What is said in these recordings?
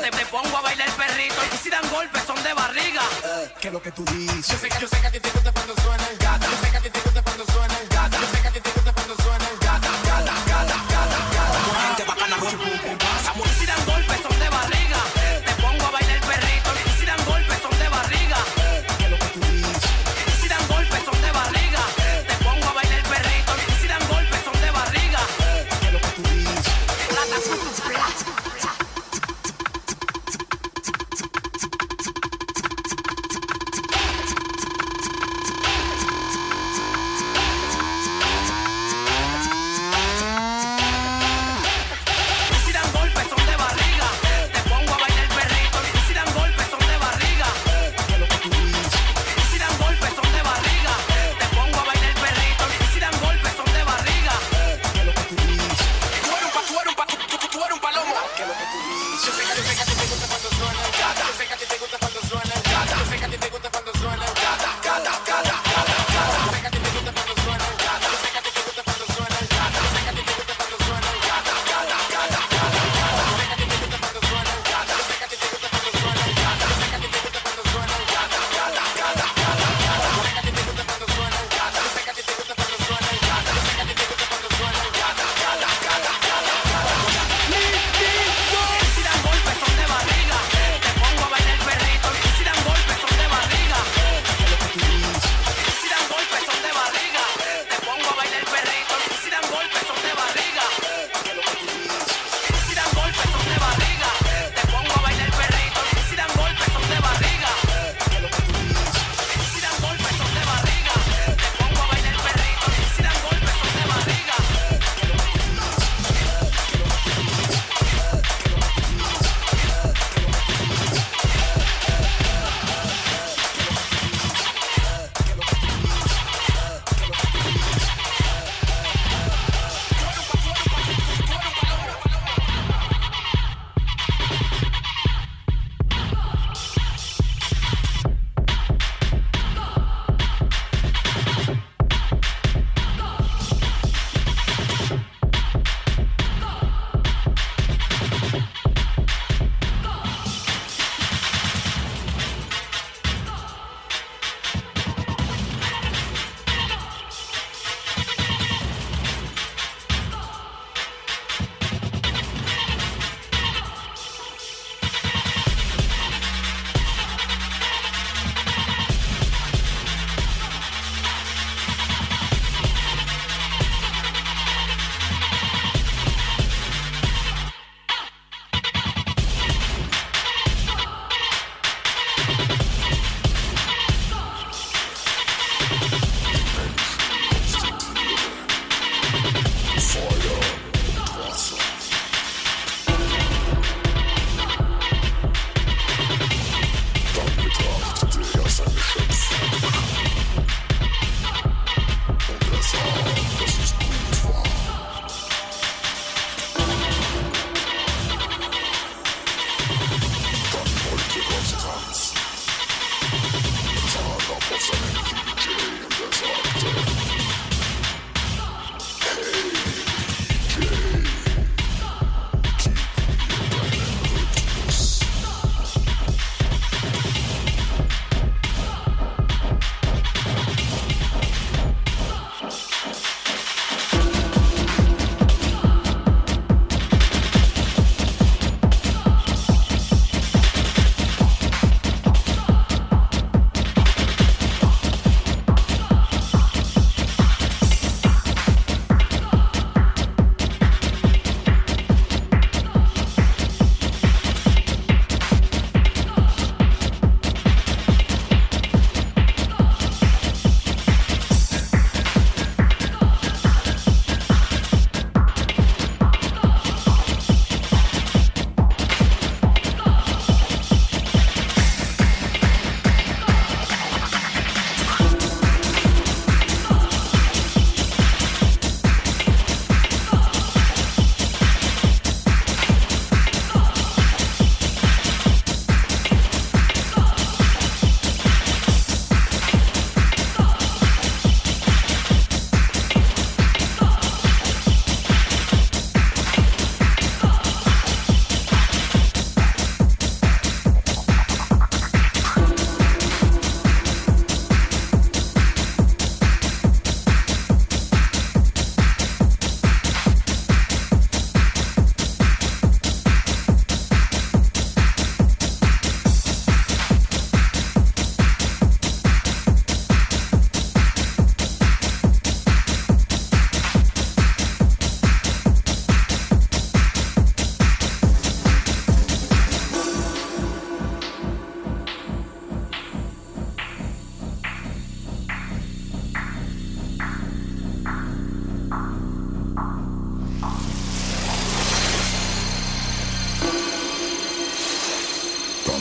te pongo a bailar el perrito. Y si dan golpes son de barriga. ¿Qué es lo que tú dices? Yo sé que a ti te gusta cuando suena el gata. Yo sé que a ti te gusta cuando suena el gata. Yo sé que a ti te gusta cuando suena el gata. Con gente bacana, pum, pum, pum, pum. Y si dan golpes son de barriga. Te pongo a bailar el perrito. Y si dan golpes son de barriga. ¿Qué es lo que tú dices? Y si dan golpes son de barriga. Te pongo a bailar el perrito. Y si dan golpes son de barriga. ¿Qué es lo que tú dices?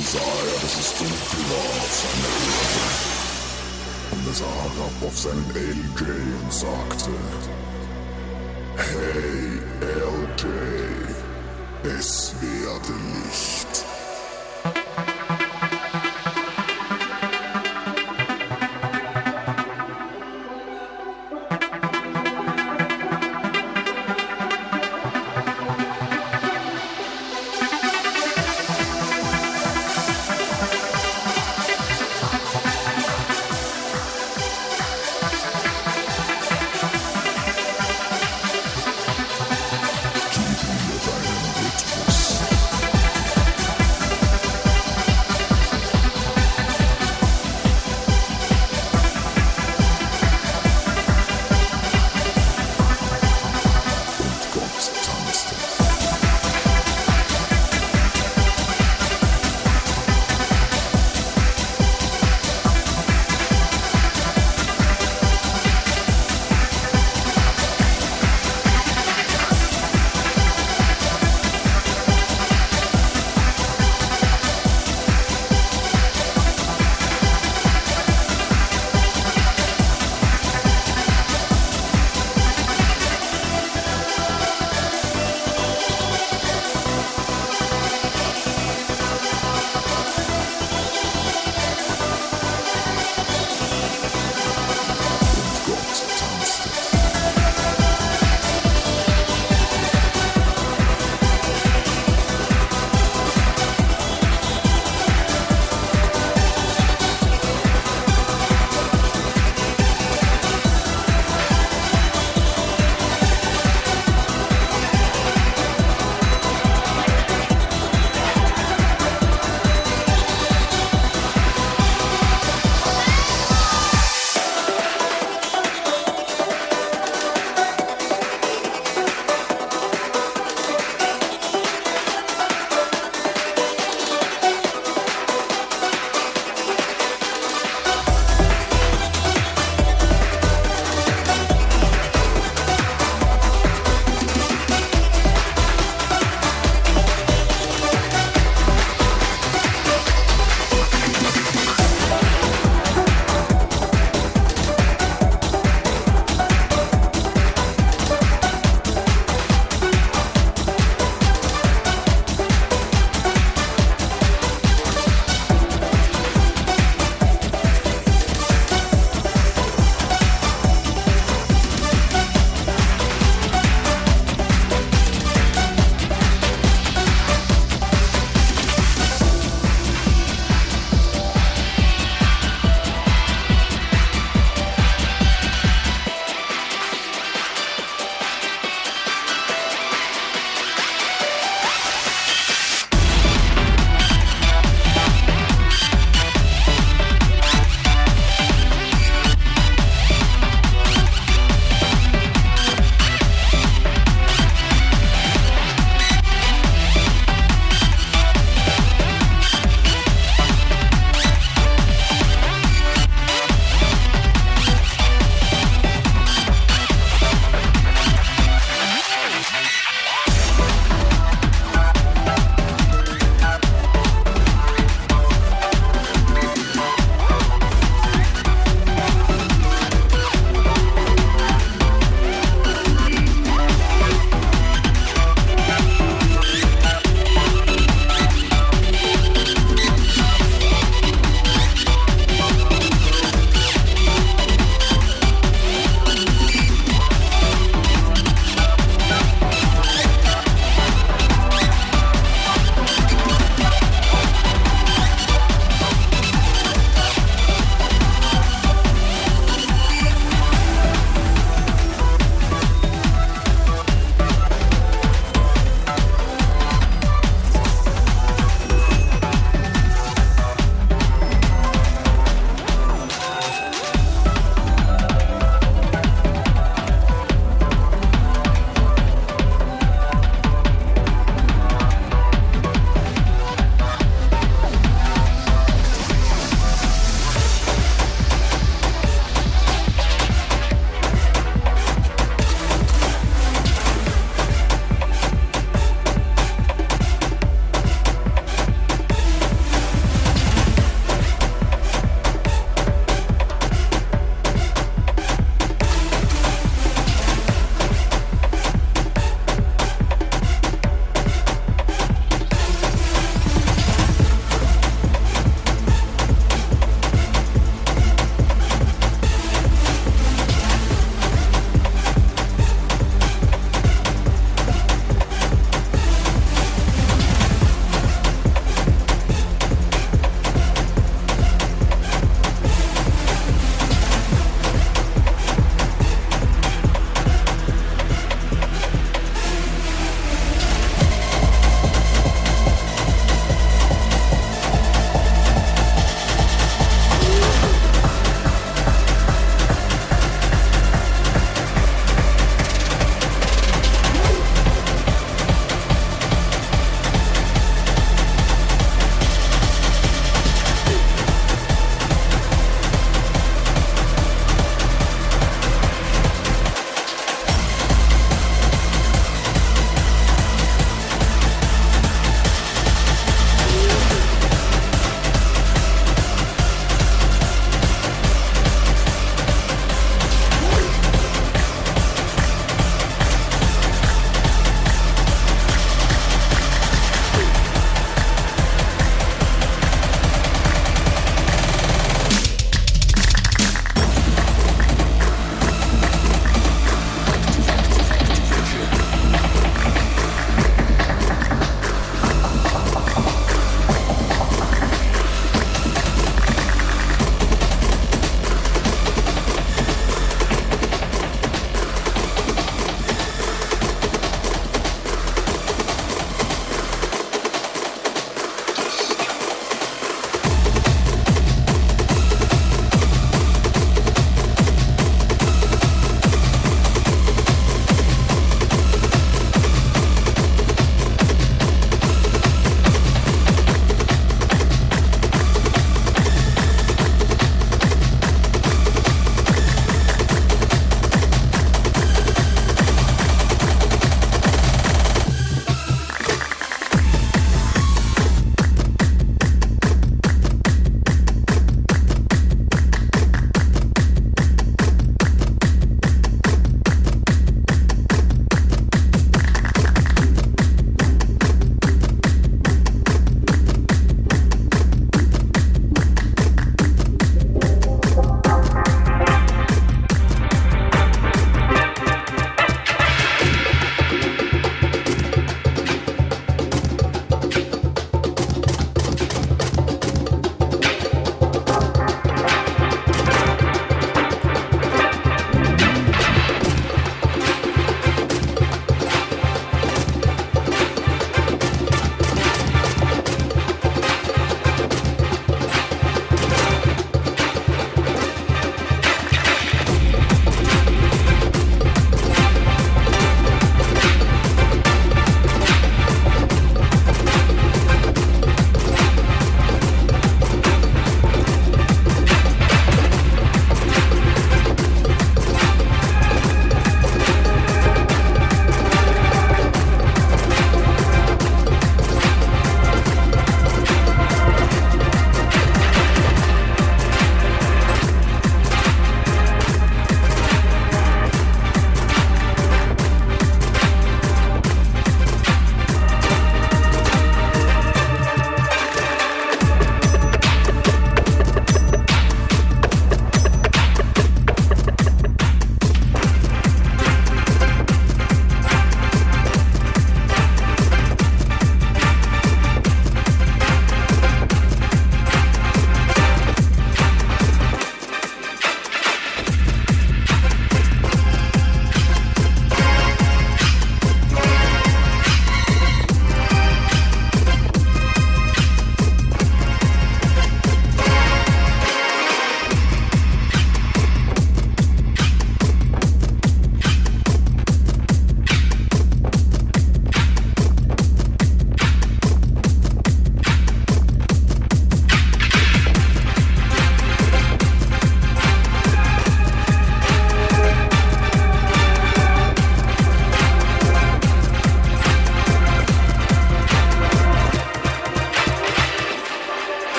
sah er, dass es dunkel war auf seiner Erde. Und er sah herab auf seinen LJ und sagte: Hey LJ, es werde Licht. Gib mir deinen Rhythmus.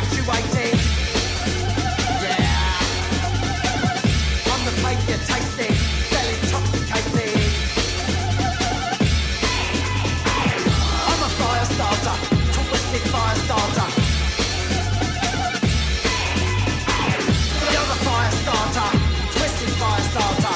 fluctuating. Yeah. I'm the plate you're tasting, well intoxicating. I'm a fire starter, twisted fire starter. You're the fire starter, twisted fire starter.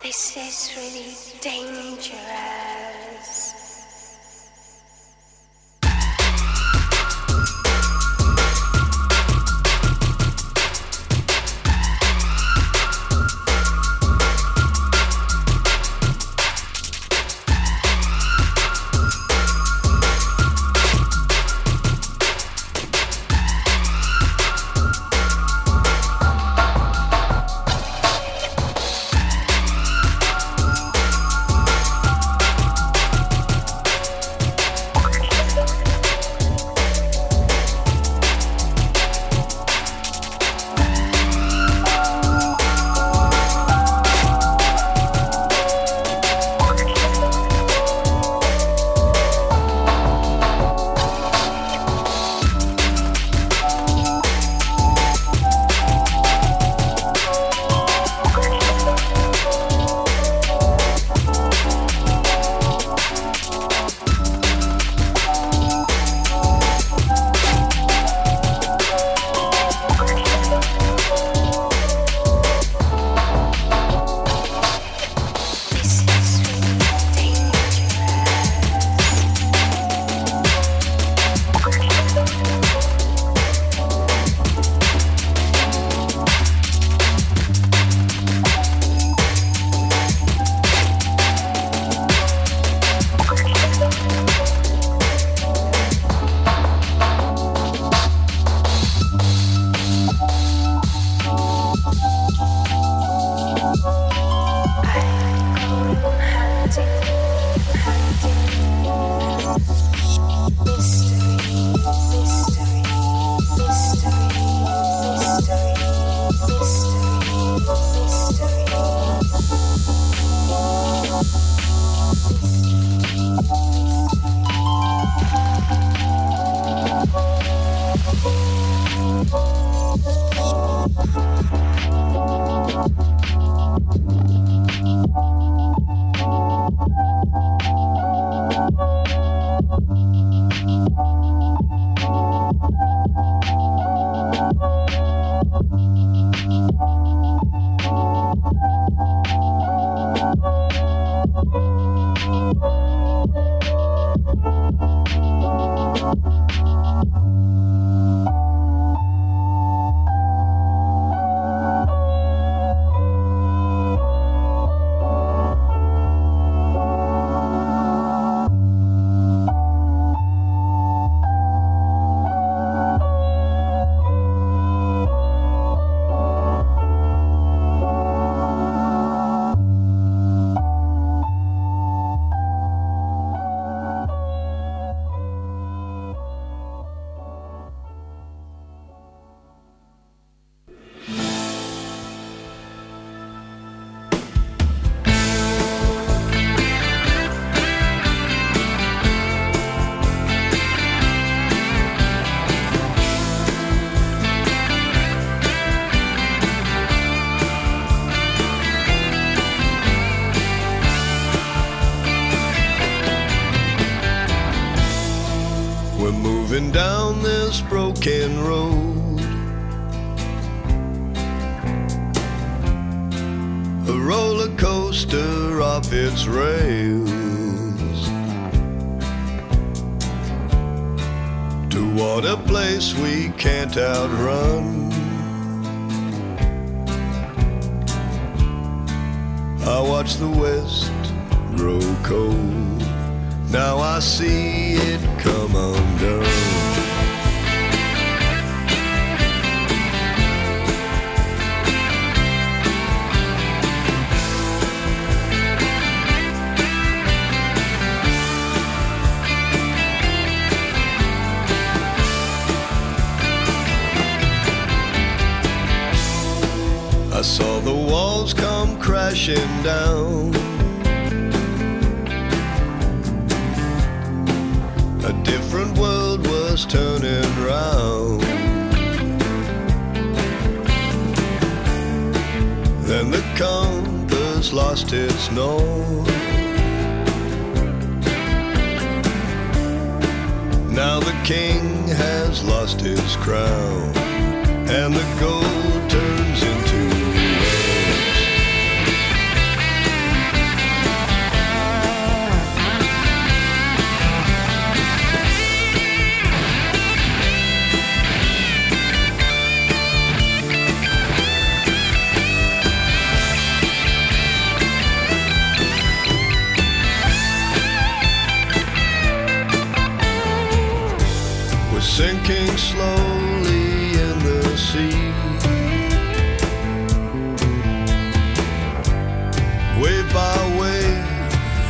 This is really dangerous. Down this broken road, a roller coaster off its rails, toward a place we can't outrun. I watch the west grow cold, now I see it come undone. I saw the walls come crashing down, a different world was turning round. Then the compass lost its north. Now the king has lost his crown, and the gold turns into rose.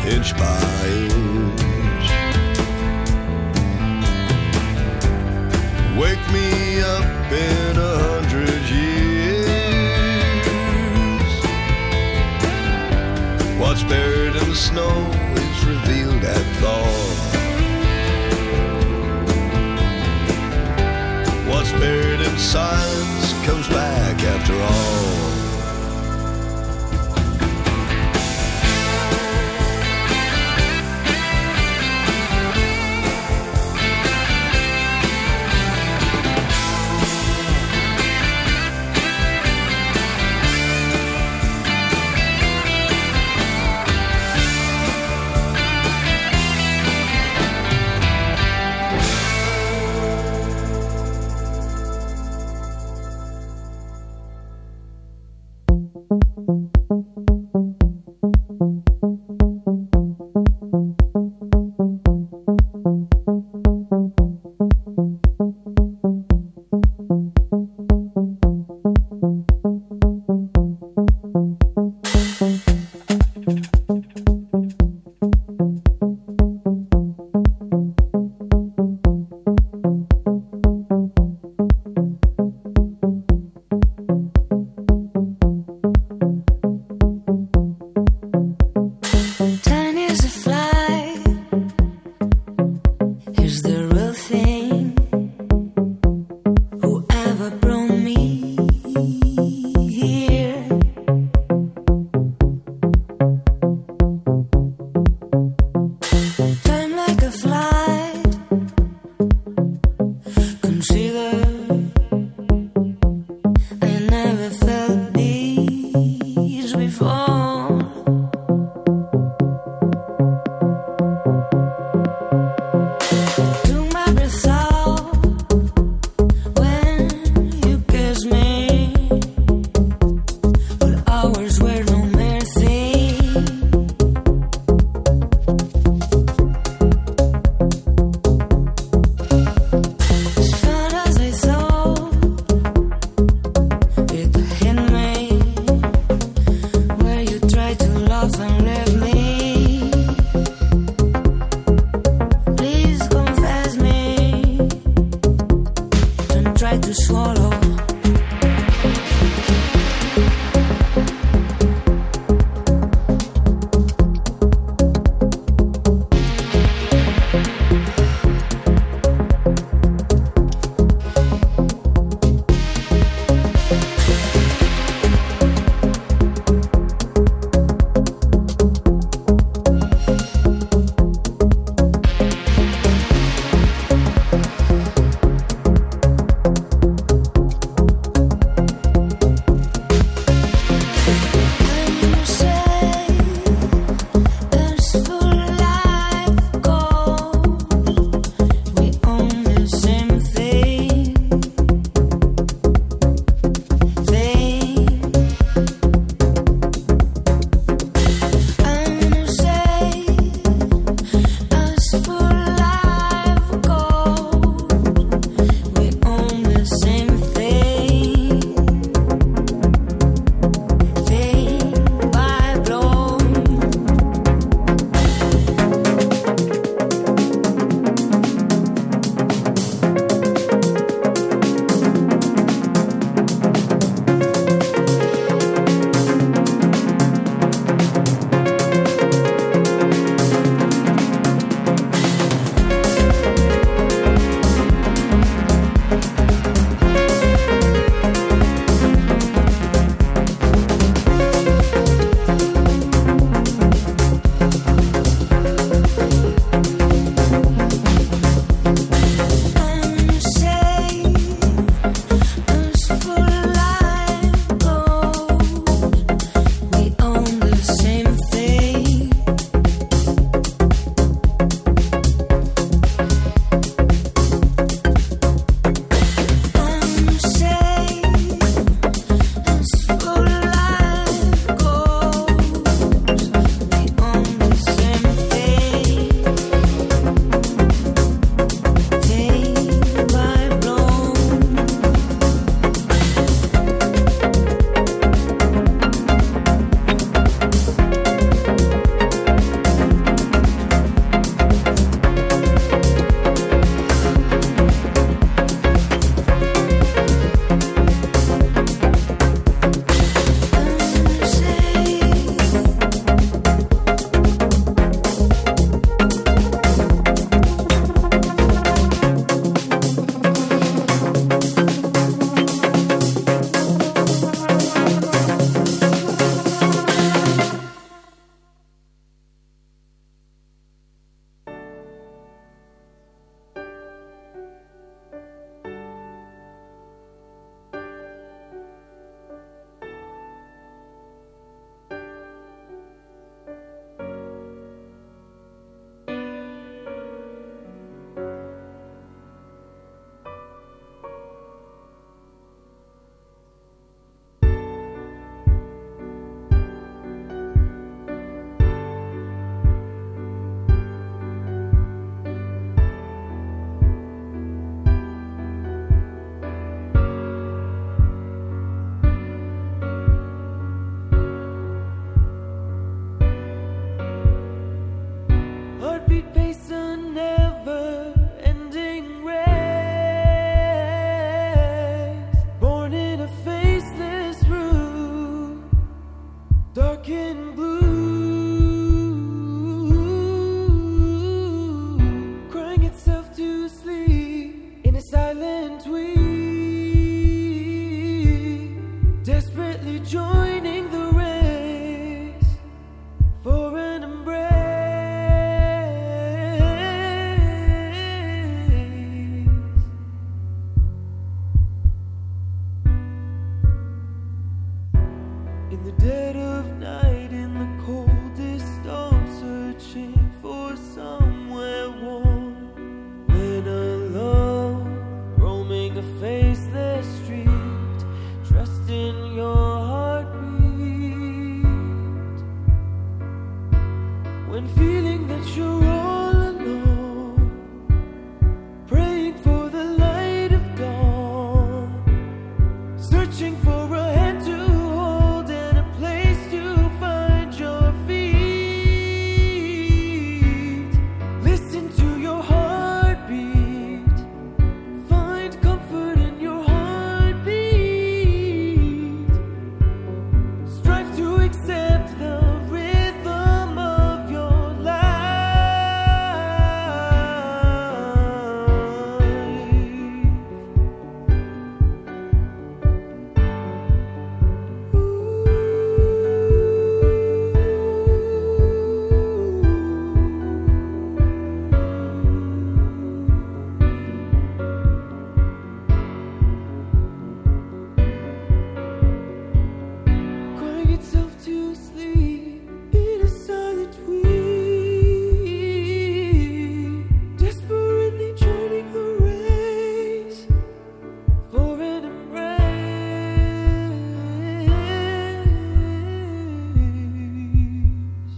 inch by inch. Wake me up in 100 years. What's buried in the snow is revealed at thaw. What's buried in silence comes back after all. feeling blue, crying itself to sleep in a silent weep, desperately joining the race for an embrace. In the dead of night, in the coldest storm, searching for somewhere warm. When alone, roaming a faceless street, trust in your heartbeat. When feeling that you're all alone, praying for the light of dawn, searching for a hand to hold and a place to find your feet. Listen to your heartbeat, find comfort in your heartbeat. Strive to accept the rhythm of your life. Crying itself to sleep in a silent weep, desperately joining the race for an embrace.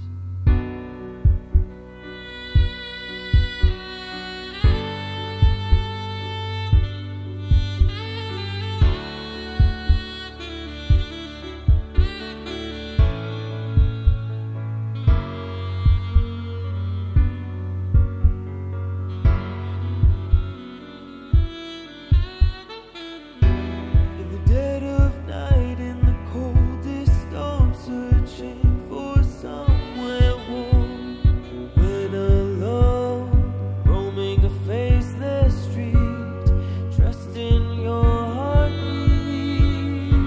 In the dead of night, in the coldest storm, searching for somewhere warm. When alone, roaming a faceless street, trust in your heartbeat.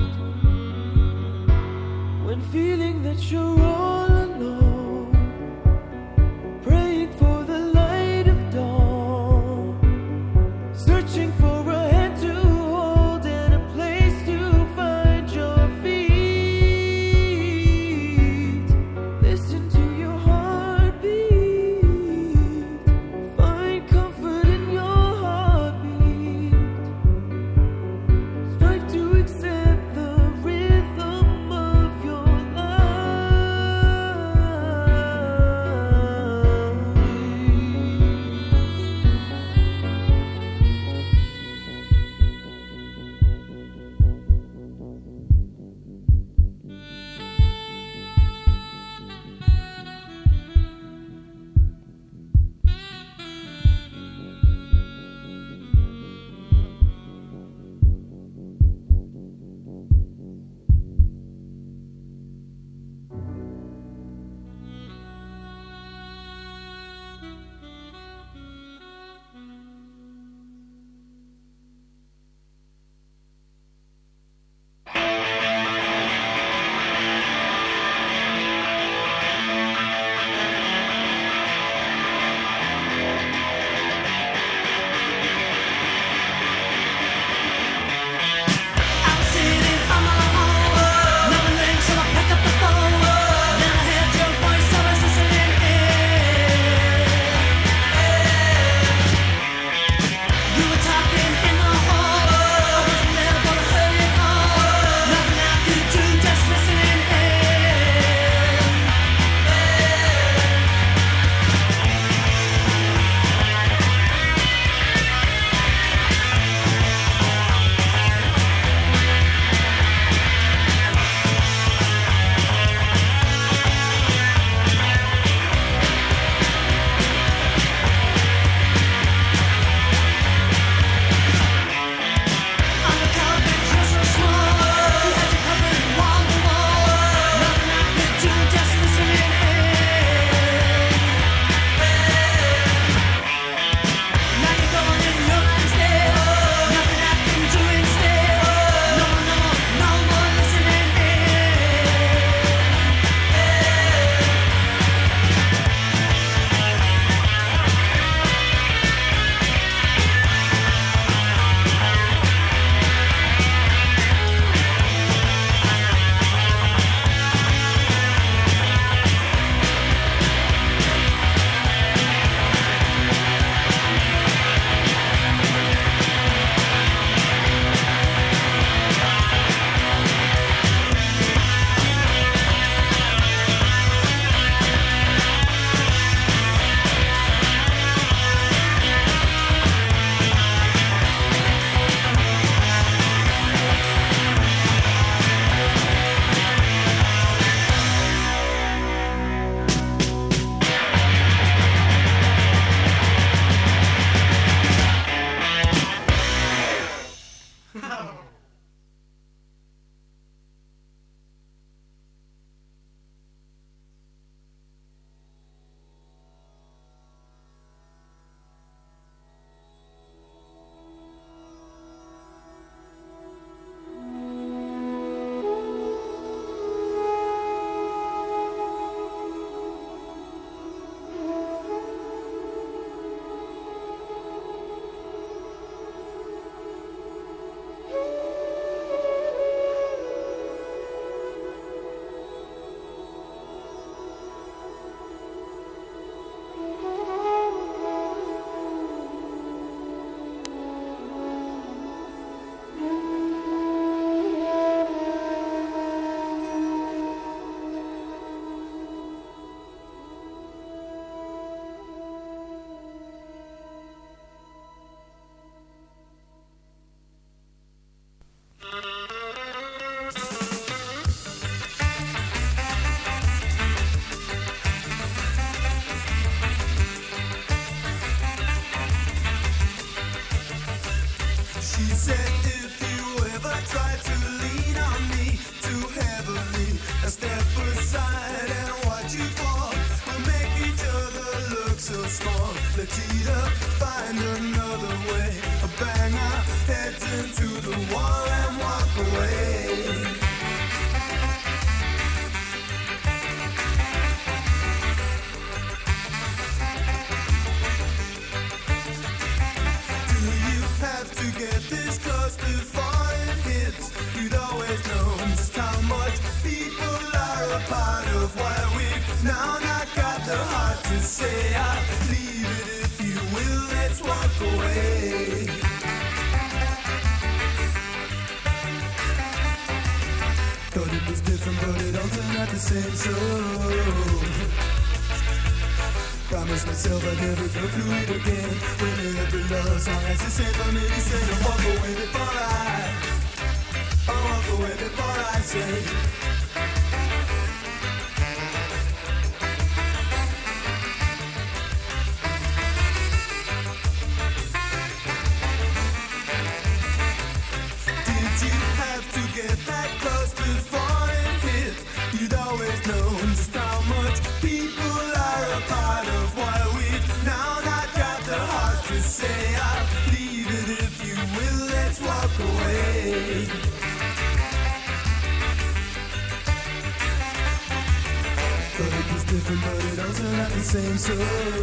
When feeling that you're all alone, praying for the light of dawn, searching for a hand to hold and a place to find your feet. Listen to your heartbeat, find comfort in your heartbeat. Strive to accept the rhythm of your life. need to find another way. Bang our heads into the wall and walk away. Do you have to get this close before it hits? You'd always know just how much people are a part of why we've now not got the heart to say I'll leave it if you will, let's walk away. Thought it was different but it all turned out the same, so promised myself I'd never go through it again. When every love song has the same for me, said I'll walk away before I'll walk away before I say. Did you have to get that close before it hit? You'd always known just how much people are a part of why we've now not got the heart to say I'll leave it if you will, let's walk away. Thought it was different but it all turned out the same, so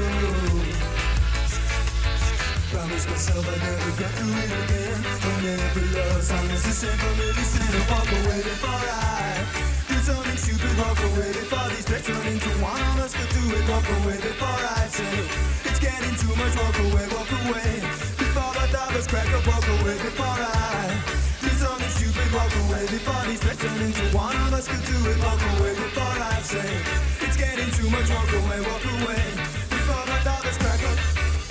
promised myself I'd never get through it again. When every love song is the same for me, listen and walk away before I do something stupid. Walk away before these threats turn into one of us could do it. Walk away before I say it's getting too much. Walk away before the dollars crack up. Walk away before I do something stupid. Walk away before these threats turn into one of us could do it. Walk away before I say it's getting too much. Walk away before the dollars crack up.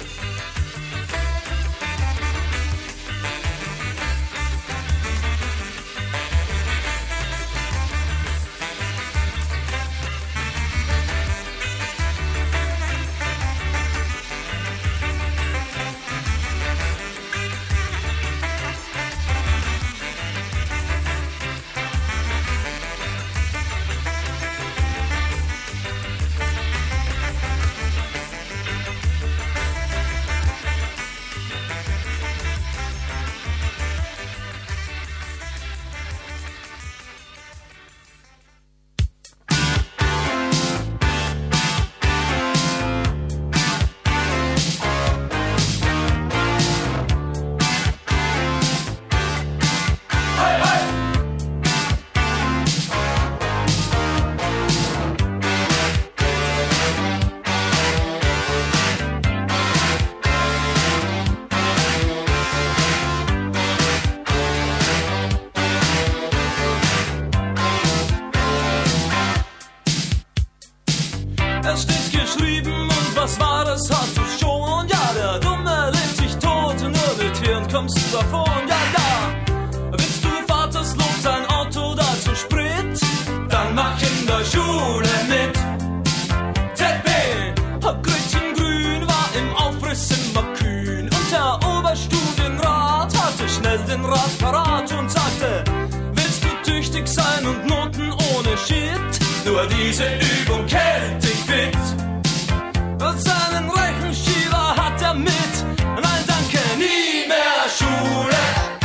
Es steht geschrieben und was war das, hat es schon. Ja, der Dumme lebt sich tot, nur mit Hirn kommst du davon. Ja, ja, willst du vaterslos ein Auto dazu Sprit? Dann mach in der Schule mit. ZB, Gretchen Grün war im Aufriss immer kühn. Und der Oberstudienrat hatte schnell den Rat parat und sagte, willst du tüchtig sein und Noten ohne Shit? Nur diese Übung hält dich fit. Und seinen Rechenschieber hat er mit. Nein, danke, nie mehr Schule.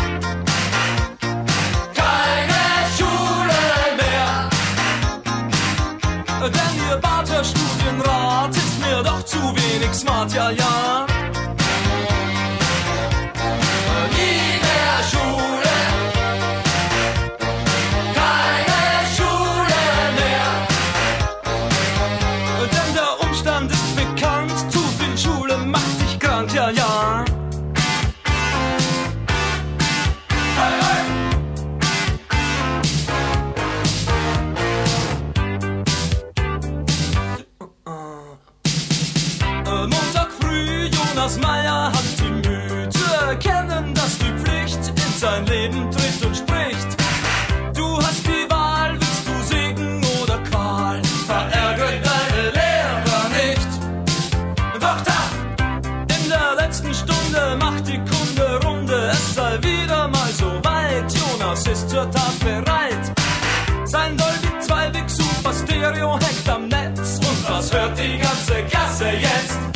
Keine Schule mehr. Denn ihr Barter Studienrat ist mir doch zu wenig smart, ja, ja. Nie mehr Schule. Ist bekannt, zu viel Schule macht dich krank, ja, ja. Hey, hey. Montag früh, Jonas Meyer hat die Mühe zu erkennen, dass die Pflicht in sein Leben tritt und spricht. Du hast die Wahl, willst du Segen oder Qual? Verärgere deine Lehrer nicht. Doch da, in der letzten Stunde macht die Kunde Runde. Es sei wieder mal so weit, Jonas ist zur Tat bereit. Sein Dolby 2 Big Super Stereo hängt am Netz. Und was hört die ganze Klasse jetzt?